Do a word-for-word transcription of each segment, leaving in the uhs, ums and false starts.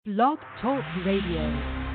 Blog Talk Radio.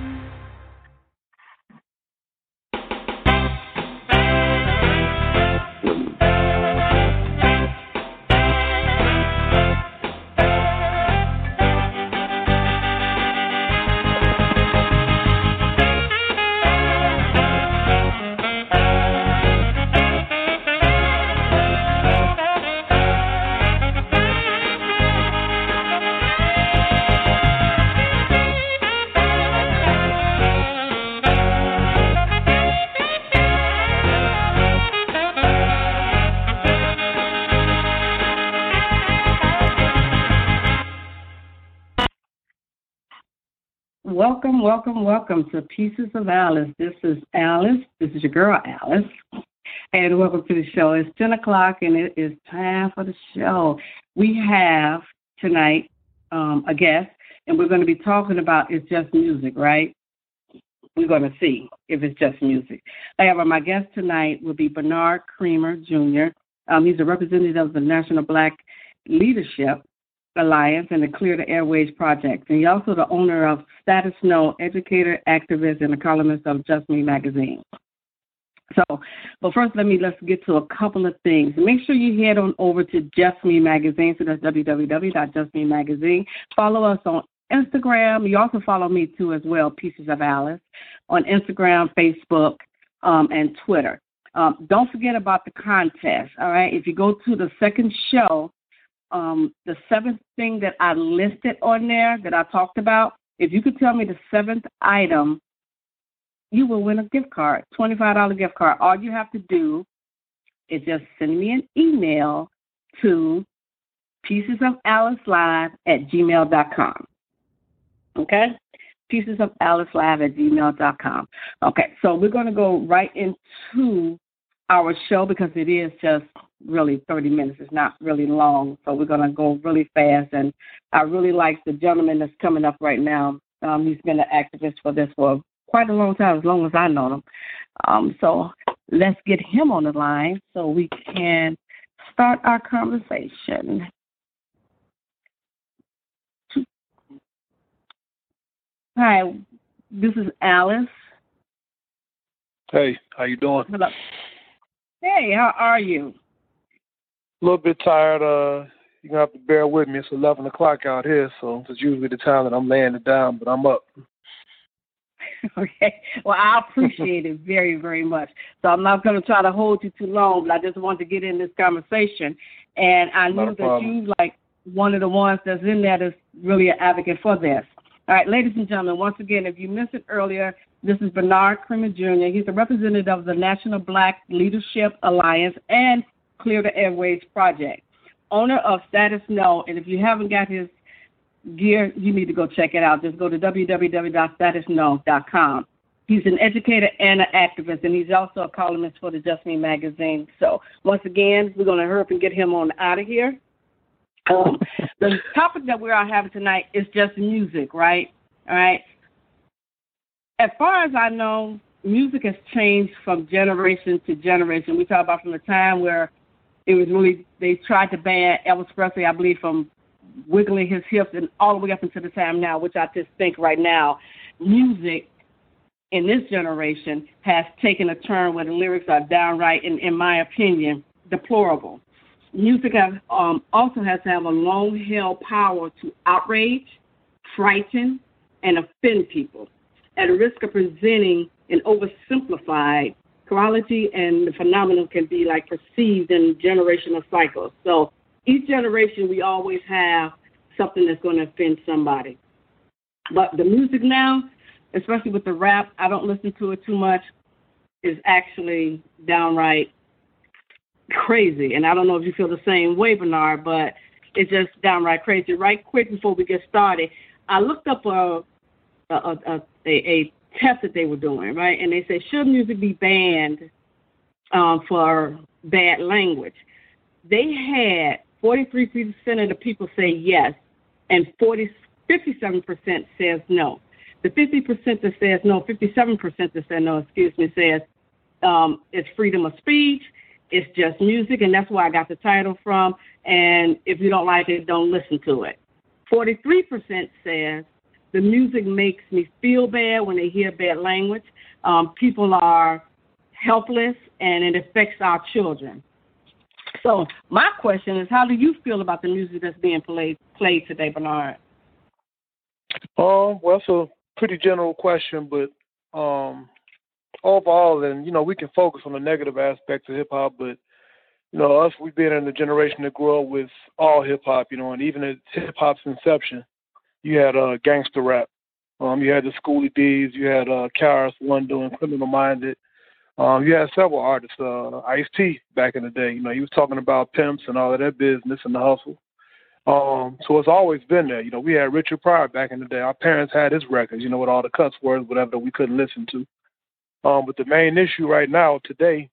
Welcome, welcome, welcome to Pieces of Alice. This is Alice. This is your girl, Alice. And welcome to the show. It's ten o'clock, and it is time for the show. We have tonight um, a guest, and we're going to be talking about It's Just Music, right? We're going to see if it's just music. However, my guest tonight will be Bernard Creamer, Junior Um, he's a representative of the National Black Leadership Alliance and the Clear the Airways Project. And he's also the owner of Status No, educator, activist, and a columnist of Just Me magazine. So, but first, let me let's get to a couple of things. Make sure you head on over to Just Me magazine. So that's w w w dot just me magazine. Follow us on Instagram. You also follow me too as well, Pieces of Alice, on Instagram, Facebook, um, and Twitter. Um, don't forget about the contest. All right, if you go to the second show. Um, the seventh thing that I listed on there that I talked about, if you could tell me the seventh item, you will win a gift card, twenty-five dollars gift card. All you have to do is just send me an email to piecesofAliceLive at gmail dot com. Okay? piecesofAliceLive at gmail dot com. Okay, so we're going to go right into our show because it is just really thirty minutes. It's not really long, so we're going to go really fast. And I really like the gentleman that's coming up right now. Um, he's been an activist for this for quite a long time, as long as I know him. Um, so let's get him on the line so we can start our conversation. Hi, this is Alice. Hey, how you doing? Hello. Hey, how are you? A little bit tired. Uh, you're going to have to bear with me. It's eleven o'clock out here, so it's usually the time that I'm laying it down, but I'm up. Okay. Well, I appreciate it very, very much. So I'm not going to try to hold you too long, but I just want to get in this conversation. And I knew that you, like, one of the ones that's in there that's really an advocate for this. All right, ladies and gentlemen, once again, if you missed it earlier, this is Bernard Creamer, Junior He's a representative of the National Black Leadership Alliance and Clear the Airways Project, owner of Status No. And if you haven't got his gear, you need to go check it out. Just go to w w w dot status no dot com. He's an educator and an activist, and he's also a columnist for the Just Me magazine. So once again, we're going to hurry up and get him on out of here. Um, the topic that we're having tonight is just music, right? All right. As far as I know, music has changed from generation to generation. We talk about from the time where it was really, they tried to ban Elvis Presley, I believe, from wiggling his hips and all the way up into the time now, which I just think right now, music in this generation has taken a turn where the lyrics are downright, in, in my opinion, deplorable. Music has, um, also has to have a long-held power to outrage, frighten, and offend people at a risk of presenting an oversimplified quality, and the phenomenon can be like perceived in generational cycles. So each generation, we always have something that's going to offend somebody. But the music now, especially with the rap, I don't listen to it too much, is actually downright crazy. And I don't know if you feel the same way, Bernard, but it's just downright crazy. Right quick before we get started, I looked up a a, a, a, a test that they were doing, right? And they said, should music be banned um, for bad language? They had forty-three percent of the people say yes, and forty, fifty-seven percent says no. The fifty percent that says no, fifty-seven percent that says no, excuse me, says um, it's freedom of speech, it's just music, and that's where I got the title from, and if you don't like it, don't listen to it. forty-three percent says the music makes me feel bad when they hear bad language. Um, people are helpless, and it affects our children. So my question is, how do you feel about the music that's being played played today, Bernard? Um, well, it's a pretty general question, but um, overall, and you know, we can focus on the negative aspects of hip hop, but you know, us, we've been in the generation that grew up with all hip hop, you know, and even at hip hop's inception, you had uh, gangster rap, um, you had the Schoolie D's, you had uh, Karis One doing Criminal Minded. Um, you had several artists, uh, Ice-T back in the day. You know, he was talking about pimps and all of that business and the hustle. Um, so it's always been there. You know, we had Richard Pryor back in the day. Our parents had his records, you know, with all the cuss words, whatever that we couldn't listen to. Um, but the main issue right now today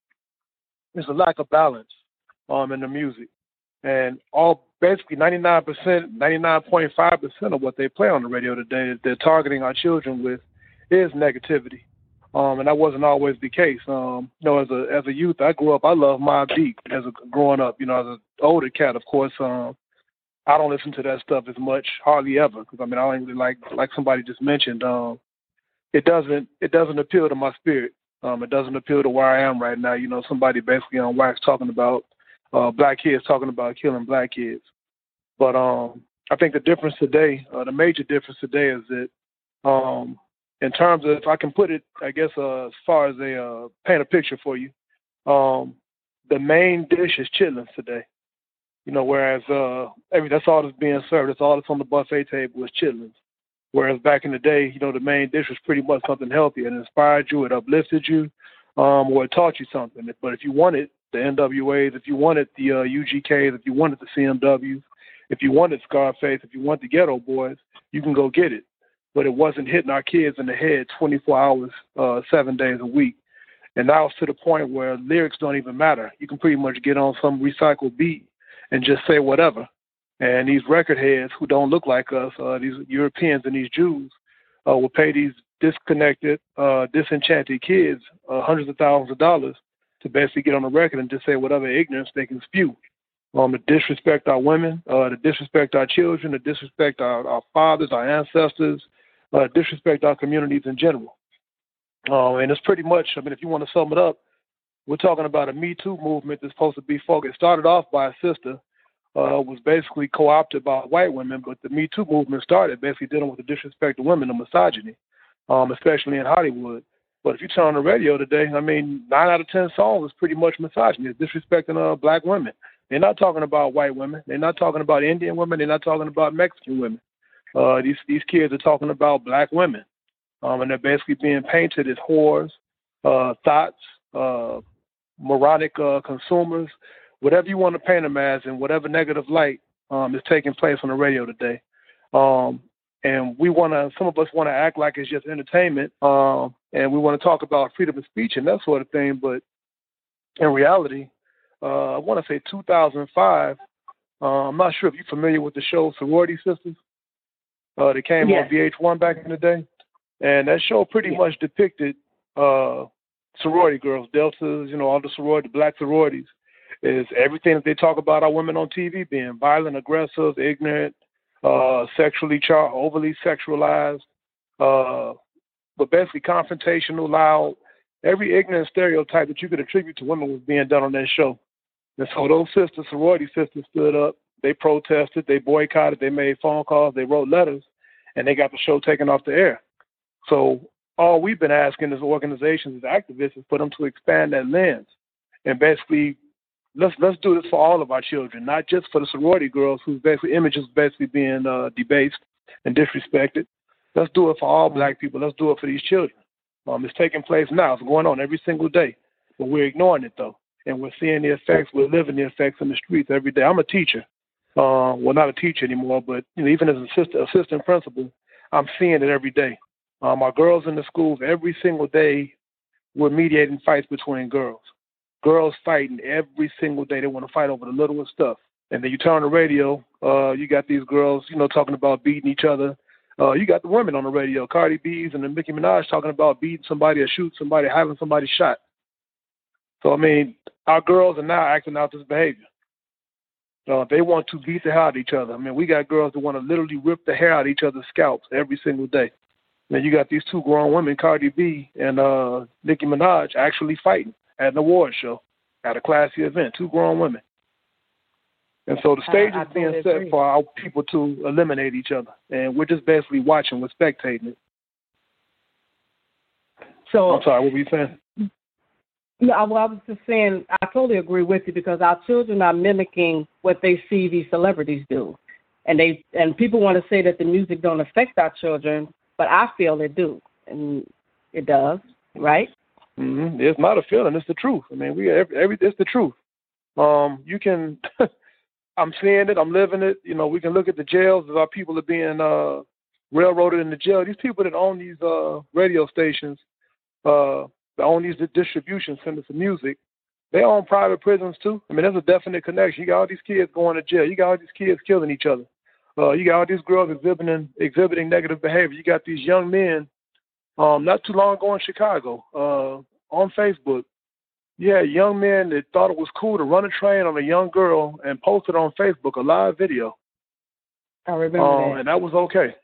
is a lack of balance um, in the music. And all basically ninety-nine percent, ninety-nine point five percent of what they play on the radio today that they're targeting our children with is negativity. Um, and that wasn't always the case. Um, you know, as a as a youth, I grew up. I loved Mobb Deep as a growing up. You know, as an older cat, of course, um, I don't listen to that stuff as much, hardly ever. Because I mean, I don't really like like somebody just mentioned. Um, it doesn't it doesn't appeal to my spirit. Um, it doesn't appeal to where I am right now. You know, somebody basically on wax talking about uh, black kids talking about killing black kids. But um, I think the difference today, uh, the major difference today, is that um, in terms of, if I can put it, I guess, uh, as far as a uh, paint a picture for you, um, the main dish is chitlins today. You know, whereas uh, every that's all that's being served, that's all that's on the buffet table is chitlins. Whereas back in the day, you know, the main dish was pretty much something healthy. It inspired you, it uplifted you, um, or it taught you something. But if you wanted the N W As, if you wanted the uh, U G Ks, if you wanted the C M Ws, if you wanted Scarface, if you want the Ghetto Boys, you can go get it. But it wasn't hitting our kids in the head twenty-four hours, uh, seven days a week. And now it's to the point where lyrics don't even matter. You can pretty much get on some recycled beat and just say whatever. And these record heads who don't look like us, uh, these Europeans and these Jews, uh, will pay these disconnected, uh, disenchanted kids uh, hundreds of thousands of dollars to basically get on the record and just say whatever ignorance they can spew. Um, to disrespect our women, uh, to disrespect our children, to disrespect our, our fathers, our ancestors, uh, disrespect our communities in general. Um, and it's pretty much, I mean, if you want to sum it up, we're talking about a Me Too movement that's supposed to be focused. It started off by a sister, uh, was basically co-opted by white women, but the Me Too movement started basically dealing with the disrespect of women, the misogyny, um, especially in Hollywood. But if you turn on the radio today, I mean, nine out of ten songs is pretty much misogyny. It's disrespecting uh, black women. They're not talking about white women. They're not talking about Indian women. They're not talking about Mexican women. Uh, these these kids are talking about black women, um, and they're basically being painted as whores, uh, thoughts, uh, moronic uh, consumers, whatever you want to paint them as, in whatever negative light um, is taking place on the radio today. Um, and we want to, some of us want to act like it's just entertainment, um, and we want to talk about freedom of speech and that sort of thing. But in reality, uh, I want to say two thousand five. Uh, I'm not sure if you're familiar with the show Sorority Sisters. Uh, that came yes. on V H one back in the day. And that show pretty yes. much depicted uh, sorority girls, deltas, you know, all the sorority, black sororities, is everything that they talk about our women on T V being violent, aggressive, ignorant, uh, sexually char- overly sexualized, uh, but basically confrontational, loud. Every ignorant stereotype that you could attribute to women was being done on that show. And so those sisters, sorority sisters, stood up. They protested, they boycotted, they made phone calls, they wrote letters, and they got the show taken off the air. So all we've been asking as organizations, as activists, is for them to expand that lens and basically let's let's do this for all of our children, not just for the sorority girls whose basically images basically being uh, debased and disrespected. Let's do it for all black people. Let's do it for these children. Um, it's taking place now. It's going on every single day, but we're ignoring it though, and we're seeing the effects. We're living the effects in the streets every day. I'm a teacher. Uh, well, not a teacher anymore, but you know, even as an assistant, assistant principal, I'm seeing it every day. Um, our girls in the schools, every single day, we're mediating fights between girls. Girls fighting every single day. They want to fight over the littlest stuff. And then you turn on the radio, uh, you got these girls, you know, talking about beating each other. Uh, you got the women on the radio, Cardi B's and then Nicki Minaj talking about beating somebody or shooting somebody, having somebody shot. So, I mean, our girls are now acting out this behavior. Uh, they want to beat the hell out of each other. I mean, we got girls that want to literally rip the hair out of each other's scalps every single day. Then you got these two grown women, Cardi B and uh, Nicki Minaj, actually fighting at an award show, at a classy event. Two grown women. And so the stage I, I is being totally set agree. for our people to eliminate each other. And we're just basically watching, we're spectating it. So I'm sorry, what were you saying? No, well, I was just saying, I totally agree with you because our children are mimicking what they see these celebrities do. And they and people want to say that the music don't affect our children, but I feel it do. And it does, right? Mm-hmm. It's not a feeling, it's the truth. I mean, we every, every it's the truth. Um, you can, I'm seeing it, I'm living it. You know, we can look at the jails as our people are being uh, railroaded in the jail. These people that own these uh, radio stations, uh, that own these distribution centers of music, they own private prisons too. I mean, there's a definite connection. You got all these kids going to jail. You got all these kids killing each other. Uh, you got all these girls exhibiting exhibiting negative behavior. You got these young men. Um, not too long ago in Chicago, uh, on Facebook, you had young men that thought it was cool to run a train on a young girl and post it on Facebook, a live video. I remember um, that. And that was okay.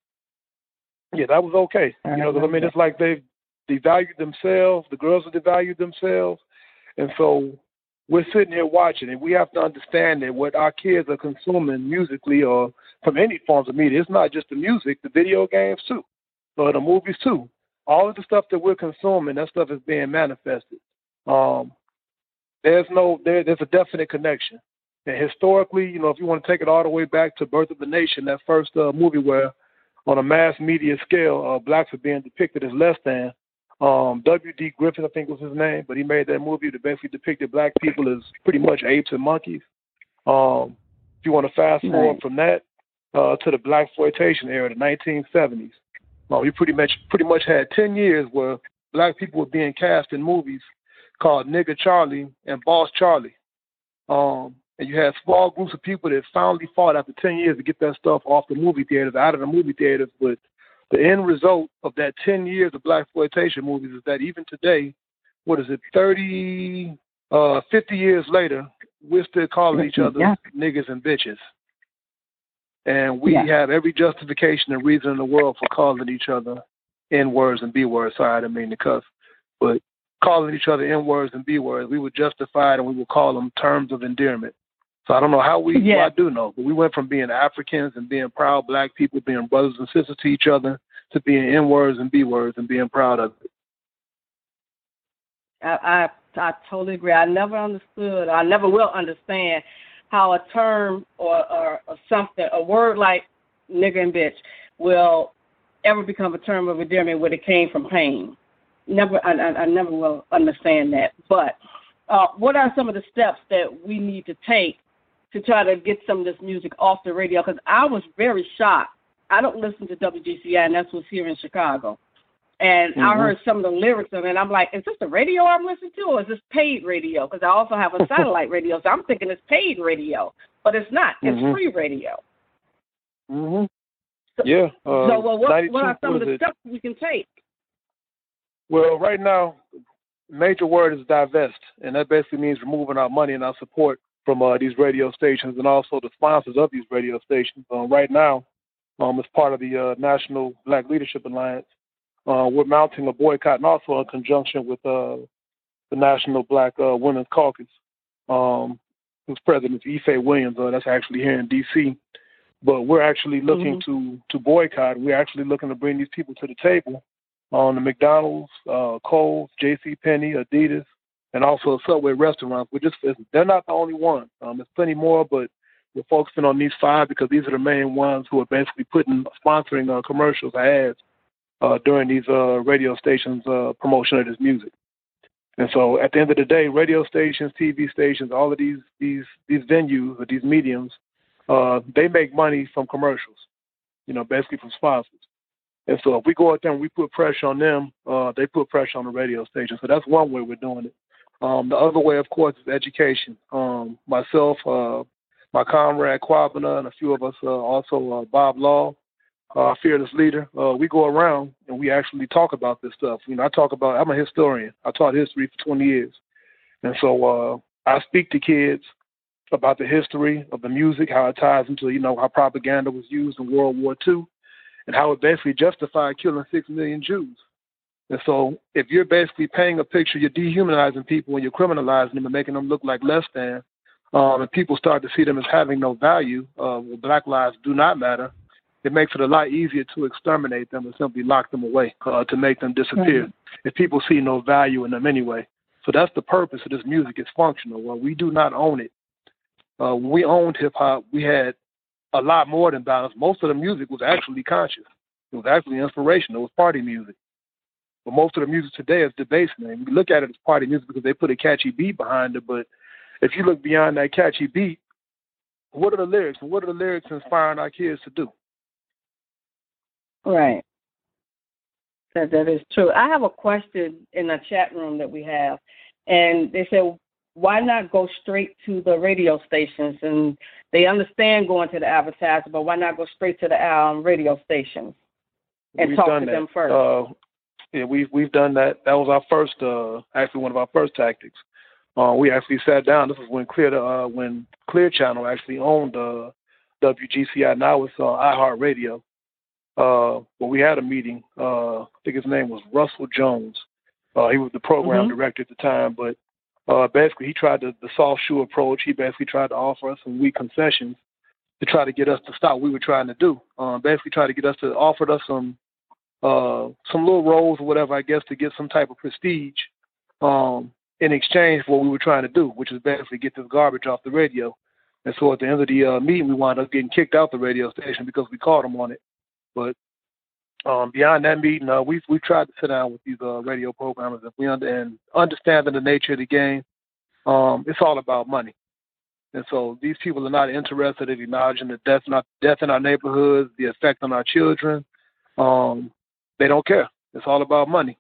Yeah, that was okay. I you know, I mean, it's like they devalued themselves. The girls have devalued themselves. And so we're sitting here watching, and we have to understand that what our kids are consuming musically or from any forms of media, it's not just the music, the video games too, or the movies too. All of the stuff that we're consuming, that stuff is being manifested. Um, there's no, there, there's a definite connection. And historically, you know, if you want to take it all the way back to Birth of a Nation, that first uh, movie where on a mass media scale, uh, blacks are being depicted as less than, Um, W D Griffith, I think was his name, but he made that movie that basically depicted black people as pretty much apes and monkeys. Um, if you want to fast forward right. from that uh, to the blaxploitation era, the nineteen seventies, uh, we pretty much pretty much had ten years where black people were being cast in movies called Nigger Charlie and Boss Charlie. Um, and you had small groups of people that finally fought after ten years to get that stuff off the movie theaters, out of the movie theaters, but the end result of that ten years of blaxploitation movies is that even today, what is it, thirty, uh, fifty years later, we're still calling each other yeah. niggas and bitches. And we yeah. have every justification and reason in the world for calling each other N-words and B-words. Sorry, I didn't mean to cuss. But calling each other N-words and B-words, we would justify it and we would call them terms of endearment. So I don't know how we, yeah. well, I do know, but we went from being Africans and being proud black people, being brothers and sisters to each other, to being N-words and B-words and being proud of it. I, I I totally agree. I never understood, I never will understand how a term or, or, or something, a word like nigger and bitch will ever become a term of endearment when it came from pain. Never, I, I, I never will understand that. But uh, what are some of the steps that we need to take to try to get some of this music off the radio? Because I was very shocked. I don't listen to W G C I, and that's what's here in Chicago. And mm-hmm. I heard some of the lyrics of it, and I'm like, is this the radio I'm listening to, or is this paid radio? Because I also have a satellite radio, so I'm thinking it's paid radio. But it's not. It's mm-hmm. free radio. Mm-hmm. So, yeah. Uh, so well, what, what are some of the it? steps we can take? Well, right now, major word is divest, and that basically means removing our money and our support from uh, these radio stations and also the sponsors of these radio stations. Um, right now, um, as part of the uh, National Black Leadership Alliance, uh, we're mounting a boycott, and also in conjunction with uh, the National Black uh, Women's Caucus, um, whose president is Ife Williams. Uh, that's actually here in D C But we're actually looking mm-hmm. to to boycott. We're actually looking to bring these people to the table on the McDonald's, uh, Kohl's, J C Penney, Adidas, and also Subway restaurants. We're just, they're not the only ones. Um, there's plenty more, but we're focusing on these five because these are the main ones who are basically putting, sponsoring uh, commercials, ads uh, during these uh, radio stations' uh, promotion of this music. And so at the end of the day, radio stations, T V stations, all of these these these venues or these mediums, uh, they make money from commercials, you know, basically from sponsors. And so if we go out there and we put pressure on them, uh, they put pressure on the radio station. So that's one way we're doing it. Um, the other way, of course, is education. Um, myself, uh, my comrade Kwabena, and a few of us, uh, also uh, Bob Law, our fearless leader, uh, we go around and we actually talk about this stuff. You know, I talk about, I'm a historian. I taught history for twenty years. And so uh, I speak to kids about the history of the music, how it ties into, you know, how propaganda was used in World War Two, and how it basically justified killing six million Jews. And so if you're basically painting a picture, you're dehumanizing people and you're criminalizing them and making them look like less than, um, and people start to see them as having no value, uh, well, Black lives do not matter, it makes it a lot easier to exterminate them and simply lock them away, uh, to make them disappear, mm-hmm. if people see no value in them anyway. So that's the purpose of this music. It's functional. Well, we do not own it. Uh, when we owned hip-hop, we had a lot more than balance. Most of the music was actually conscious. It was actually inspirational. It was party music. But most of the music today is debasement. We look at it as party music because they put a catchy beat behind it. But if you look beyond that catchy beat, what are the lyrics? And what are the lyrics inspiring our kids to do? Right. That that is true. I have a question in the chat room that we have, and they said, why not go straight to the radio stations? And they understand going to the advertiser, but why not go straight to the um, radio stations and we've talk done to that. them first? Uh, yeah, we've we've done that. That was our first, uh, actually one of our first tactics. Uh, we actually sat down. This was when Clear uh, when Clear Channel actually owned uh, W G C I. Now it's uh, iHeartRadio. Uh, well, we had a meeting. Uh, I think his name was Russell Jones. Uh, he was the program mm-hmm. director at the time, but uh, basically he tried to, the soft shoe approach. He basically tried to offer us some weak concessions to try to get us to stop what we were trying to do. Uh, basically try to get us to offer us some uh, some little roles or whatever, I guess, to get some type of prestige um, in exchange for what we were trying to do, which is basically get this garbage off the radio. And so at the end of the uh, meeting, we wound up getting kicked out the radio station because we caught them on it. But um, beyond that meeting, uh, we've we've tried to sit down with these uh, radio programmers and we under, and understanding the nature of the game. Um, it's all about money, and so these people are not interested in acknowledging the death in our death in our neighborhoods, the effect on our children. Um, they don't care. It's all about money.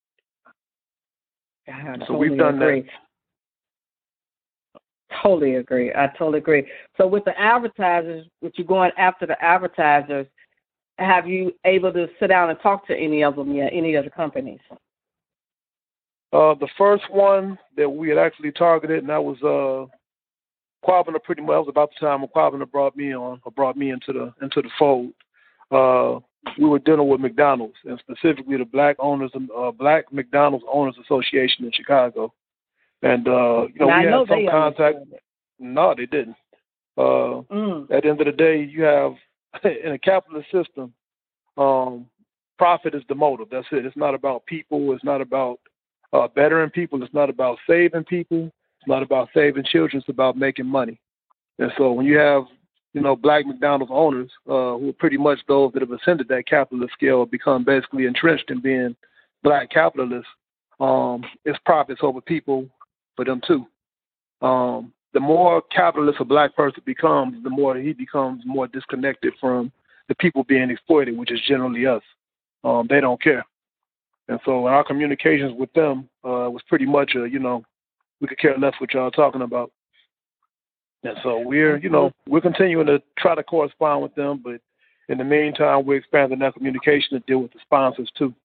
I so totally we've done agree. that. Totally agree. I totally agree. So with the advertisers, with you going after the advertisers, have you able to sit down and talk to any of them yet, any of the companies? Uh, the first one that we had actually targeted, and that was uh, Quabana. Pretty much, that was about the time when Quabana brought me on, or brought me into the into the fold. Uh, we were dealing with McDonald's, and specifically the Black Owners, uh, Black McDonald's Owners Association in Chicago. And uh, you know, now, we I know had some they contact. No, they didn't. Uh, mm. At the end of the day, you have in a capitalist system, um, profit is the motive. That's it. It's not about people. It's not about uh, bettering people. It's not about saving people. It's not about saving children. It's about making money. And so when you have, you know, Black McDonald's owners uh, who are pretty much those that have ascended that capitalist scale, become basically entrenched in being Black capitalists, um, it's profits over people for them too. Um, the more capitalist a Black person becomes, the more he becomes more disconnected from the people being exploited, which is generally us. Um, they don't care. And so in our communications with them uh, was pretty much a, you know, we could care less what y'all talking about. And so we're, you know, we're continuing to try to correspond with them, but in the meantime, we're expanding that communication to deal with the sponsors too.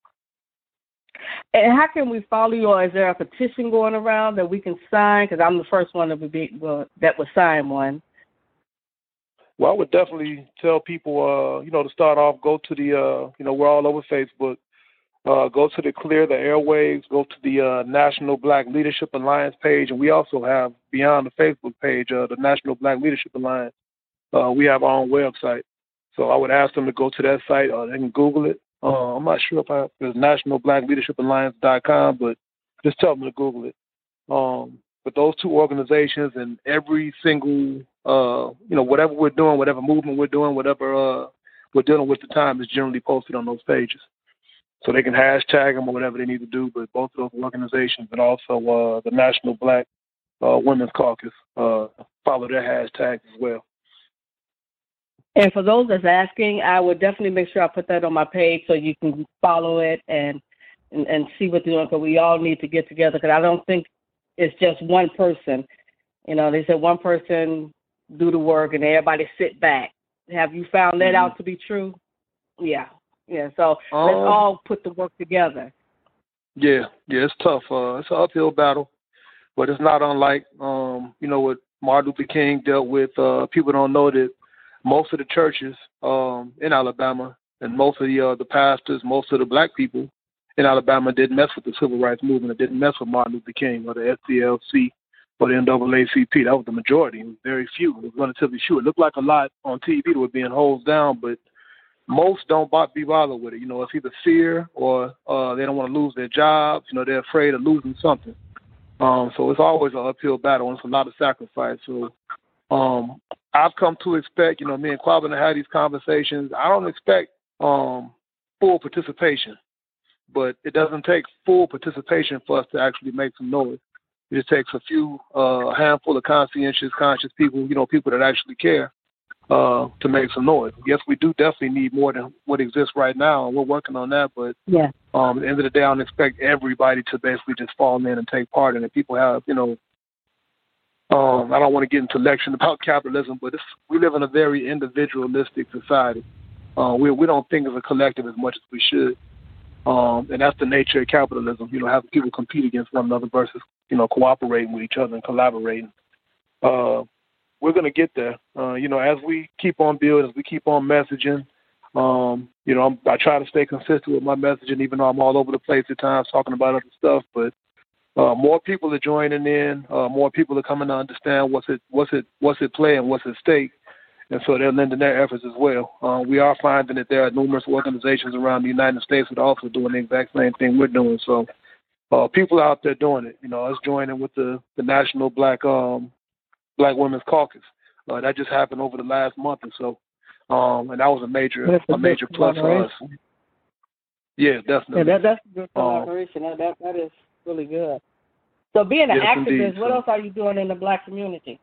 And how can we follow you, or is there a petition going around that we can sign? Because I'm the first one that would be well, that would sign one. Well, I would definitely tell people, uh, you know, to start off, go to the, uh, you know, we're all over Facebook. Uh, go to the Clear the Airwaves, go to the uh, National Black Leadership Alliance page, and we also have, beyond the Facebook page, uh, the National Black Leadership Alliance. Uh, we have our own website. So I would ask them to go to that site, or they can Google it. Uh, I'm not sure if, I, if it's national black leadership alliance dot com, but just tell them to Google it. Um, but those two organizations and every single, uh, you know, whatever we're doing, whatever movement we're doing, whatever uh, we're dealing with at the time is generally posted on those pages. So they can hashtag them or whatever they need to do, but both of those organizations and also uh, the National Black uh, Women's Caucus uh, follow their hashtags as well. And for those that's asking, I would definitely make sure I put that on my page so you can follow it and and, and see what they're doing, because we all need to get together, because I don't think it's just one person. You know, they said one person do the work and everybody sit back. Have you found that mm-hmm. out to be true? Yeah. Yeah, so um, let's all put the work together. Yeah, yeah, it's tough. Uh, it's an uphill battle, but it's not unlike, um, you know, what Martin Luther King dealt with. Uh, people don't know that most of the churches um, in Alabama and most of the uh, the pastors, most of the black people in Alabama didn't mess with the civil rights movement. It didn't mess with Martin Luther King or the S C L C or the N double A C P. That was the majority. It was very few. It was relatively few. It looked like a lot on T V that were being hosed down, but most don't be bothered with it. You know, it's either fear or uh, they don't want to lose their jobs. You know, they're afraid of losing something. Um, so it's always an uphill battle, and it's a lot of sacrifice. So um, I've come to expect, you know, me and Quabba have these conversations. I don't expect um, full participation, but it doesn't take full participation for us to actually make some noise. It just takes a few, uh, a handful of conscientious, conscious people, you know, people that actually care uh, to make some noise. Yes, we do definitely need more than what exists right now, and we're working on that. But yeah. um, at the end of the day, I don't expect everybody to basically just fall in and take part in it. People have, you know, um, I don't want to get into lecturing about capitalism, but it's, we live in a very individualistic society. Uh, we we don't think as a collective as much as we should. Um, and that's the nature of capitalism, you know, having people compete against one another versus, you know, cooperating with each other and collaborating. Uh, we're going to get there. Uh, you know, as we keep on building, as we keep on messaging, um, you know, I'm, I try to stay consistent with my messaging, even though I'm all over the place at times talking about other stuff. But uh, more people are joining in. Uh, more people are coming to understand what's at, what's at, what's at play and what's at stake. And so they're lending their efforts as well. Uh, we are finding that there are numerous organizations around the United States that are also doing the exact same thing we're doing. So uh, people are out there doing it. You know, us joining with the, the National Black um, Black Women's Caucus. Uh, that just happened over the last month or so. Um, and that was a major a, a major plus for us. Yeah, definitely. Yeah, that, that's a good collaboration. Um, that, that is really good. So being an yes, activist, indeed. what so, else are you doing in the Black community?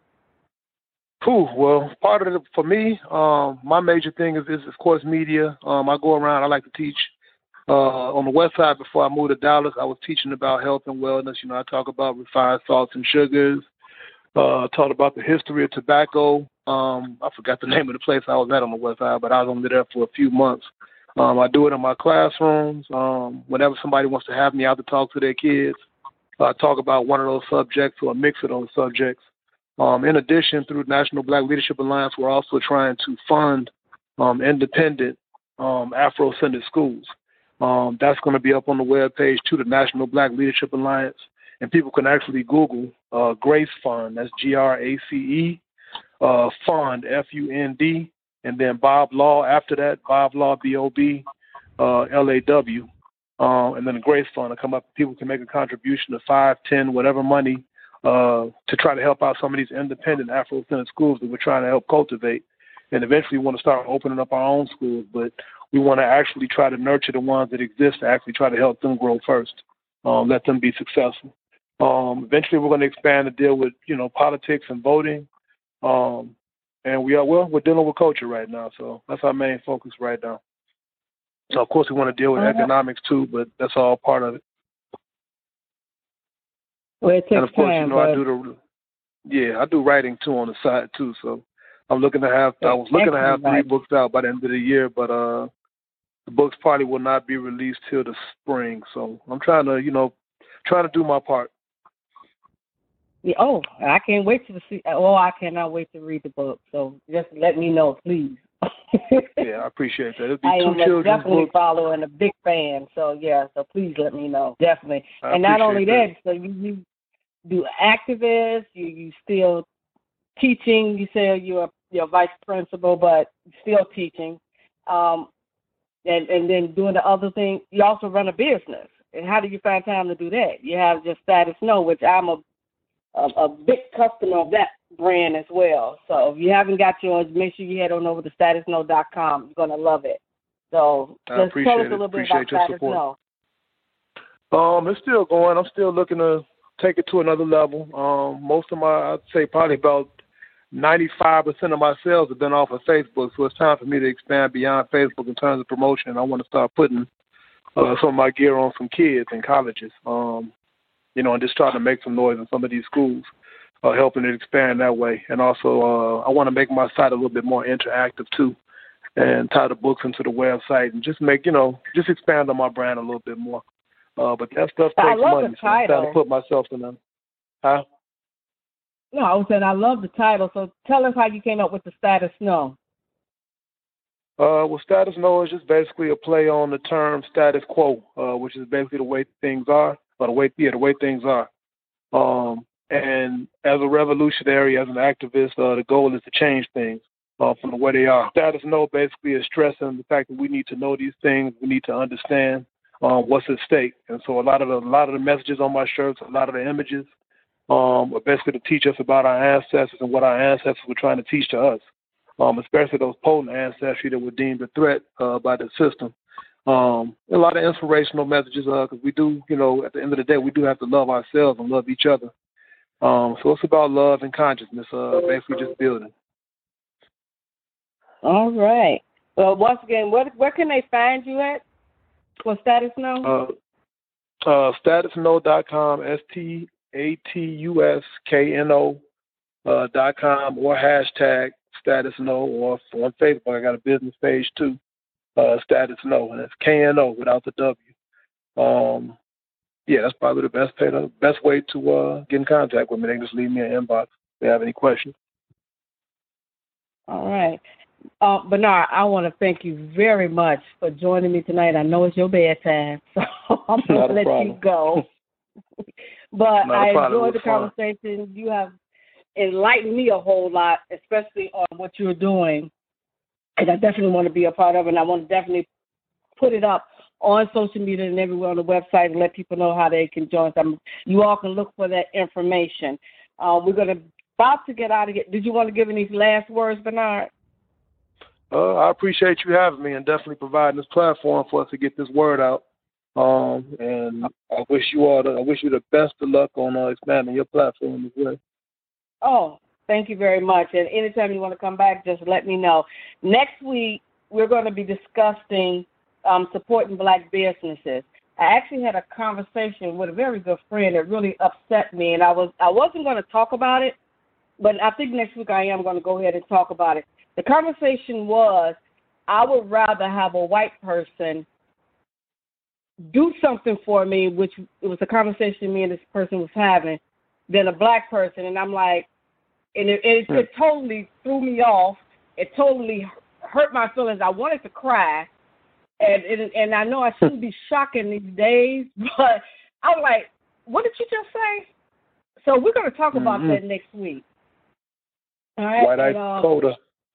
Cool. Well, part of it for me, um, my major thing is, is, of course, media. Um, I go around. I like to teach uh, on the West Side. Before I moved to Dallas, I was teaching about health and wellness. You know, I talk about refined salts and sugars. Uh, I taught about the history of tobacco. Um, I forgot the name of the place I was at on the West Side, but I was only there for a few months. Um, I do it in my classrooms. Um, whenever somebody wants to have me out to talk to their kids, I talk about one of those subjects or a mix of those subjects. Um, in addition, through National Black Leadership Alliance, we're also trying to fund um, independent um, Afro-centered schools. Um, that's going to be up on the webpage to the National Black Leadership Alliance, and people can actually Google uh, Grace Fund. That's G R A C E, uh, Fund, F U N D, and then Bob Law after that, Bob Law, B O B, uh, L A W, uh, and then the Grace Fund will come up. People can make a contribution of five, ten, whatever money, Uh, to try to help out some of these independent Afro-centered schools that we're trying to help cultivate. And eventually we want to start opening up our own schools, but we want to actually try to nurture the ones that exist to actually try to help them grow first, um, let them be successful. Um, eventually we're going to expand to deal with, you know, politics and voting. Um, and we are, well, we're dealing with culture right now, so that's our main focus right now. So, of course, we want to deal with uh-huh. economics too, but that's all part of it. Well, it takes and of course, time, you know, but... I do the yeah, I do writing too on the side too. So I'm looking to have I was looking to have three books out by the end of the year, but uh, the books probably will not be released till the spring. So I'm trying to, you know, trying to do my part. Yeah, oh, I can't wait to see. Oh, I cannot wait to read the book. So just let me know, please. Yeah, I appreciate that. It'll be I two am children's definitely books. following, a big fan. So yeah, so please let me know, definitely. I and not only that, that, so you, you do activists, you you still teaching. You say you're you're vice principal, but still teaching, um, and and then doing the other thing. You also run a business. And how do you find time to do that? You have just Status No, which I'm a a, a big customer of that brand as well. So if you haven't got yours, make sure you head on over to status no dot com. You're gonna love it. So I just tell us a little it. bit appreciate about your Status No. Um, it's still going. I'm still looking to take it to another level. Um, most of my, I'd say probably about ninety-five percent of my sales have been off of Facebook. So it's time for me to expand beyond Facebook in terms of promotion. I want to start putting uh, some of my gear on some kids in colleges. Um, you know, and just trying to make some noise in some of these schools, uh, helping it expand that way. And also, uh, I want to make my site a little bit more interactive too, and tie the books into the website and just make, you know, just expand on my brand a little bit more. Uh, but that stuff takes I love money, the so I'm title. trying to put myself in a, huh? No, I was saying I love the title. So tell us how you came up with the Status No. Uh, well, status no is just basically a play on the term status quo, uh, which is basically the way things are, or the way, yeah, the way things are. Um, and as a revolutionary, as an activist, uh, the goal is to change things uh, from the way they are. Status no basically is stressing the fact that we need to know these things, we need to understand um, what's at stake. And so a lot of the, a lot of the messages on my shirts, a lot of the images, um, are basically to teach us about our ancestors and what our ancestors were trying to teach to us. Um, especially those potent ancestry that were deemed a threat uh, by the system. Um, a lot of inspirational messages because uh, we do, you know, at the end of the day, we do have to love ourselves and love each other. Um, so it's about love and consciousness, uh, basically just building. All right. Well, once again, what, where can they find you at for Status No? Uh, uh, status no dot com, S T A T U S K N O uh, dot com, or hashtag Status No, or on Facebook, I got a business page too, uh, Status No, and it's K N O without the W. Um, yeah, that's probably the best pay, the best way to uh, get in contact with me. They can just leave me an inbox if they have any questions. All right. Uh, Bernard, I want to thank you very much for joining me tonight. I know it's your bedtime, so I'm going to let problem. you go. But Not I enjoyed the fun. conversation. You have enlightened me a whole lot, especially on what you're doing. And I definitely want to be a part of it. And I want to definitely put it up on social media and everywhere on the website and let people know how they can join. So you all can look for that information. Uh, we're going to about to get out of here. Did you want to give any last words, Bernard? Uh, I appreciate you having me and definitely providing this platform for us to get this word out. Um, and I wish you all the, I wish you the best of luck on uh, expanding your platform as well. Oh, thank you very much. And anytime you want to come back, just let me know. Next week, we're going to be discussing um, supporting black businesses. I actually had a conversation with a very good friend that really upset me, and I was I wasn't going to talk about it, but I think next week I am going to go ahead and talk about it. The conversation was, I would rather have a white person do something for me, which it was a conversation me and this person was having, than a black person. And I'm like, and it, it, it totally threw me off. It totally hurt my feelings. I wanted to cry. And and, and I know I shouldn't be shocking these days, but I'm like, what did you just say? So we're going to talk about mm-hmm. that next week. All right. White-eyed um, Coda.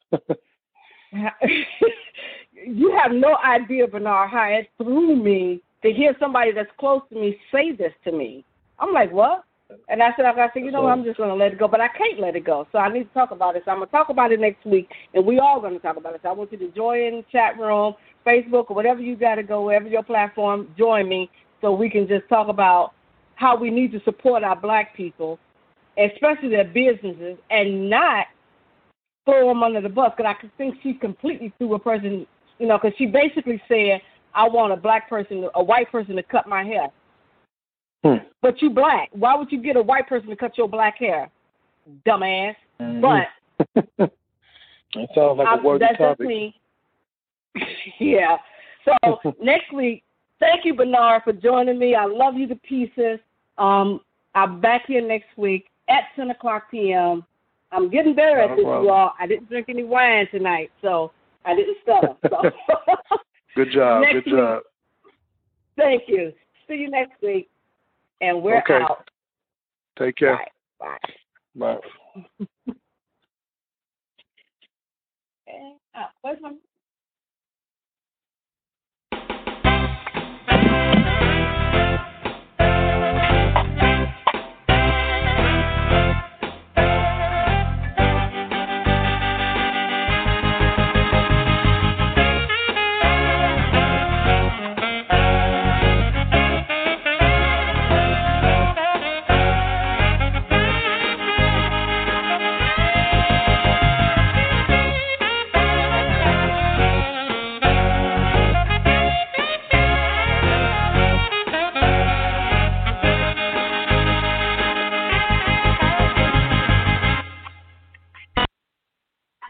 You have no idea, Bernard, how it threw me to hear somebody that's close to me say this to me. I'm like, what? And I said, I said, you know what, I'm just going to let it go, but I can't let it go. So I need to talk about it. So I'm going to talk about it next week, and we all going to talk about it. So I want you to join the chat room, Facebook, or whatever you got to go, wherever your platform, join me so we can just talk about how we need to support our black people, especially their businesses, and not throw them under the bus. Because I think she completely threw a person, you know, because she basically said, I want a black person, a white person to cut my hair. Hmm. But you black. Why would you get a white person to cut your black hair? Dumbass. Mm-hmm. But that sounds like a worthy that's topic. Just me. Yeah. So next week, thank you, Bernard, for joining me. I love you to pieces. Um, I'm back here next week at ten o'clock p.m. I'm getting better Not at this, you all. I didn't drink any wine tonight, so I didn't stutter. So. Good job. Next Good job. Week. Thank you. See you next week. And we're okay. out. Take care. Bye. Bye. Bye. And, uh, where's my